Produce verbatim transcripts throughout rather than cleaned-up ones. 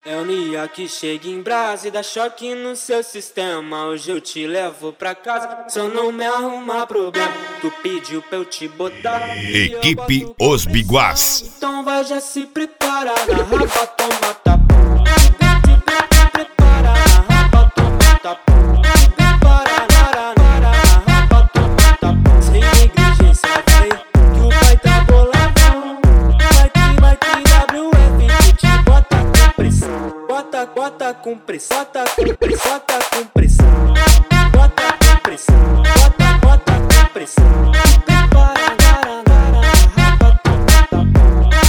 É o Nia que chega em brasa e dá choque no seu sistema. Hoje eu te levo pra casa, só não me arrumar problema. Tu pediu pra eu te botar. Equipe Os Biguás. Então vai, já se prepara, na raba toma tapa. Prepara, na raba toma tapa. Prepara, na raba toma tapa. Sem negligência, vai, que o pai tá boladão. Vai que, vai que W F que te bota com pressão. Bota, bota com pressão, bota com pressão, bota com pressão. Bota com pressão, bota, bota com pressão. Prepara, na raba toma tapa.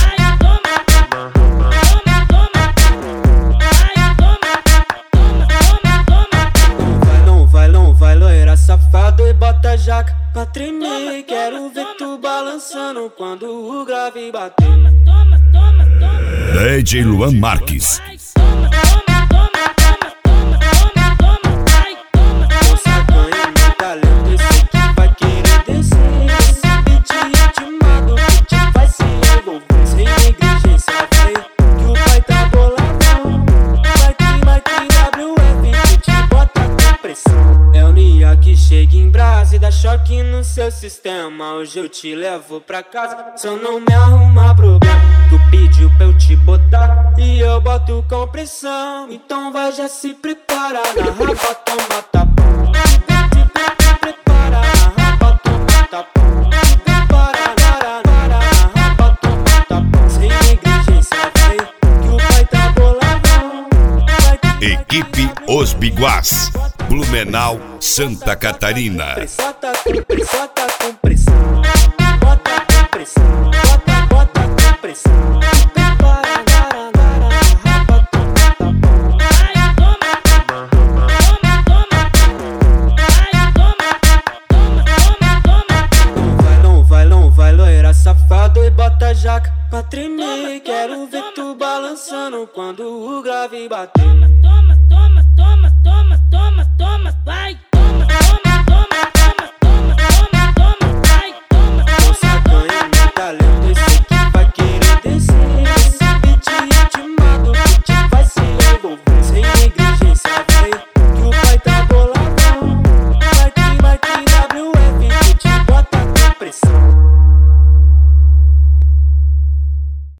Safado e bota jaca pra tremer. Quero ver tu balançando quando o grave bater. D J Luan Marques. Moça ganha meu talento, esse aqui vai querer descer. Esse beat ritmado que te faz se envolver. Sem negligência, vai, que o pai tá boladão. Vai que, vai que W F que te bota com pressão. É o Nia que chega em brasa e dá choque no seu sistema. Hoje eu te levo pra casa, só não me arrumar problema. Tu pediu pra eu te botar e eu boto com pressão. Então vai, já se prepara, na raba toma tapa. Prepara, na raba toma tapa. Prepara, na raba toma tapa. Sem negligência, vai, que o pai tá boladão. Equipe Os Biguás, Blumenau, Santa Catarina. Bota com pressão, bota com pressão. Bota com pressão, bota, bota com pressão. Prepara, na raba toma tapa. Não vai, não vai, não vai, loira safado e bota jaca pra tremer. Quero ver tu balançando quando o grave bater. Toma, toma, toma, toma, toma, toma, toma, vai.